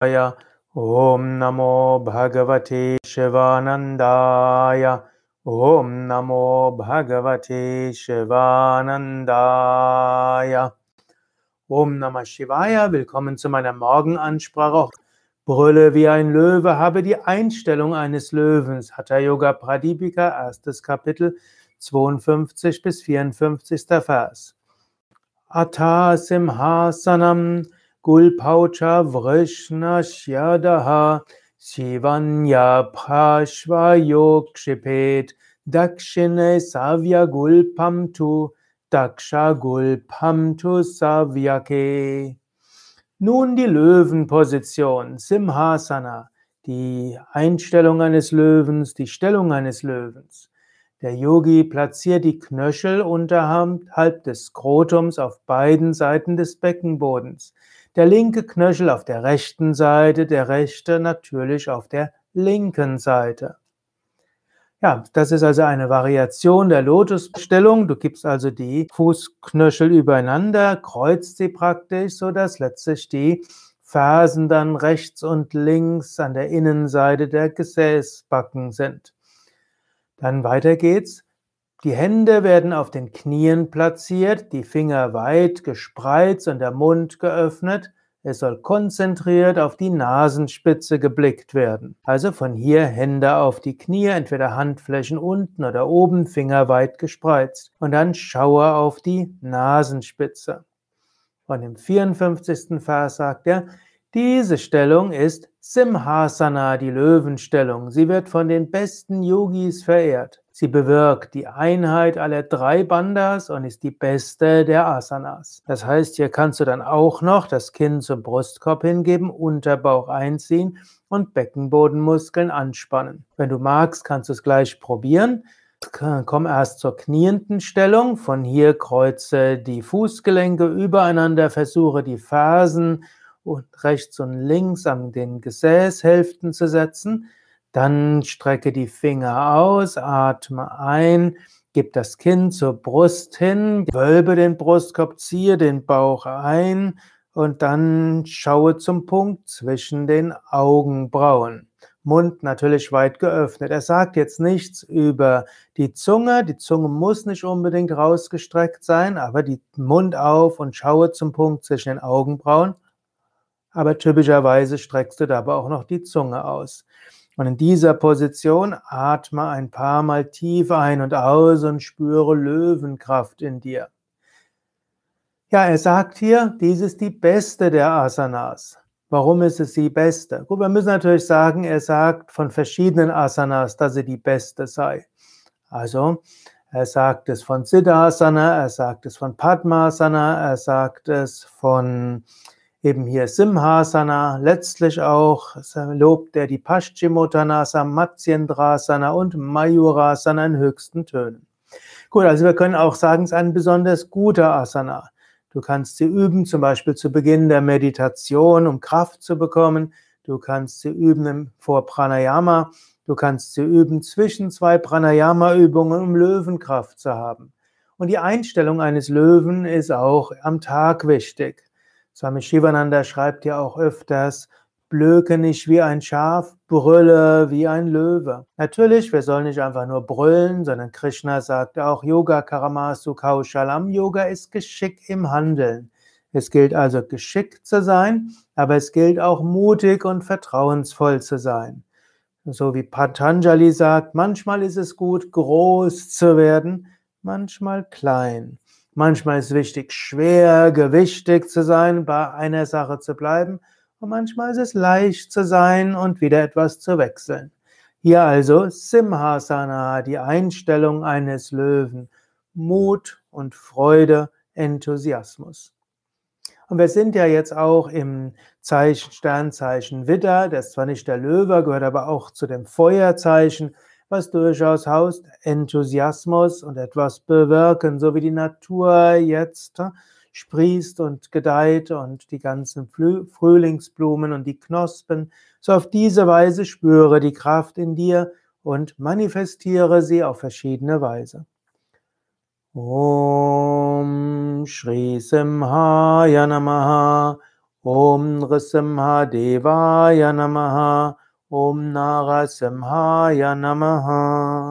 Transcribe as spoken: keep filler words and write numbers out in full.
Shivaya. Om Namo Bhagavate Shivanandaya. Om Namo Bhagavate Shivanandaya. Om Namah Shivaya, willkommen zu meiner Morgenansprache. Brülle wie ein Löwe, habe die Einstellung eines Löwens. Hatha Yoga Pradipika, erstes Kapitel, zweiundfünfzig bis vierundfünfzigster Vers. Atha Simhasanam Gulpaucha Vrishnashyadaha Shivanya Prashvayokshipet Dakshine Savya Gulpamtu Daksha Gulpamtu Savyake. Nun die Löwenposition, Simhasana, die Einstellung eines Löwens, die Stellung eines Löwens. Der Yogi platziert die Knöchel unterhalb des Skrotums auf beiden Seiten des Beckenbodens. Der linke Knöchel auf der rechten Seite, der rechte natürlich auf der linken Seite. Ja, das ist also eine Variation der Lotusstellung. Du gibst also die Fußknöchel übereinander, kreuzt sie praktisch, sodass letztlich die Fersen dann rechts und links an der Innenseite der Gesäßbacken sind. Dann weiter geht's. Die Hände werden auf den Knien platziert, die Finger weit gespreizt und der Mund geöffnet. Es soll konzentriert auf die Nasenspitze geblickt werden. Also von hier Hände auf die Knie, entweder Handflächen unten oder oben, Finger weit gespreizt. Und dann schaue auf die Nasenspitze. Und im vierundfünfzigsten Vers sagt er, diese Stellung ist Simhasana, die Löwenstellung. Sie wird von den besten Yogis verehrt. Sie bewirkt die Einheit aller drei Bandhas und ist die beste der Asanas. Das heißt, hier kannst du dann auch noch das Kinn zum Brustkorb hingeben, Unterbauch einziehen und Beckenbodenmuskeln anspannen. Wenn du magst, kannst du es gleich probieren. Komm erst zur knienden Stellung. Von hier kreuze die Fußgelenke übereinander, versuche die Fersen und rechts und links an den Gesäßhälften zu setzen. Dann strecke die Finger aus, atme ein, gib das Kinn zur Brust hin, wölbe den Brustkorb, ziehe den Bauch ein und dann schaue zum Punkt zwischen den Augenbrauen. Mund natürlich weit geöffnet. Er sagt jetzt nichts über die Zunge. Die Zunge muss nicht unbedingt rausgestreckt sein, aber die Mund auf und schaue zum Punkt zwischen den Augenbrauen. Aber typischerweise streckst du dabei auch noch die Zunge aus. Und in dieser Position atme ein paar Mal tief ein und aus und spüre Löwenkraft in dir. Ja, er sagt hier, dies ist die beste der Asanas. Warum ist es die beste? Gut, wir müssen natürlich sagen, er sagt von verschiedenen Asanas, dass sie die beste sei. Also, er sagt es von Siddhasana, er sagt es von Padmasana, er sagt es von eben hier Simhasana, letztlich auch lobt er die Paschimottanasana, Matsyendrasana und Mayurasana in höchsten Tönen. Gut, also wir können auch sagen, es ist ein besonders guter Asana. Du kannst sie üben, zum Beispiel zu Beginn der Meditation, um Kraft zu bekommen. Du kannst sie üben vor Pranayama. Du kannst sie üben zwischen zwei Pranayama-Übungen, um Löwenkraft zu haben. Und die Einstellung eines Löwen ist auch am Tag wichtig. Swami Shivananda schreibt ja auch öfters, blöke nicht wie ein Schaf, brülle wie ein Löwe. Natürlich, wir sollen nicht einfach nur brüllen, sondern Krishna sagt auch, Yoga Karamasu Kaushalam, Yoga ist Geschick im Handeln. Es gilt also geschickt zu sein, aber es gilt auch mutig und vertrauensvoll zu sein. So wie Patanjali sagt, manchmal ist es gut, groß zu werden, manchmal klein. Manchmal ist es wichtig, schwer, gewichtig zu sein, bei einer Sache zu bleiben. Und manchmal ist es leicht zu sein und wieder etwas zu wechseln. Hier also Simhasana, die Einstellung eines Löwen. Mut und Freude, Enthusiasmus. Und wir sind ja jetzt auch im Zeichen, Sternzeichen Widder. Das ist zwar nicht der Löwe, gehört aber auch zu dem Feuerzeichen, was durchaus heißt, Enthusiasmus und etwas bewirken, so wie die Natur jetzt sprießt und gedeiht und die ganzen Frühlingsblumen und die Knospen. So auf diese Weise spüre die Kraft in dir und manifestiere sie auf verschiedene Weise. Om Shri Simhaya Namaha Om Nrisimha Devaya Namaha. Om Narasimhaya Namaha.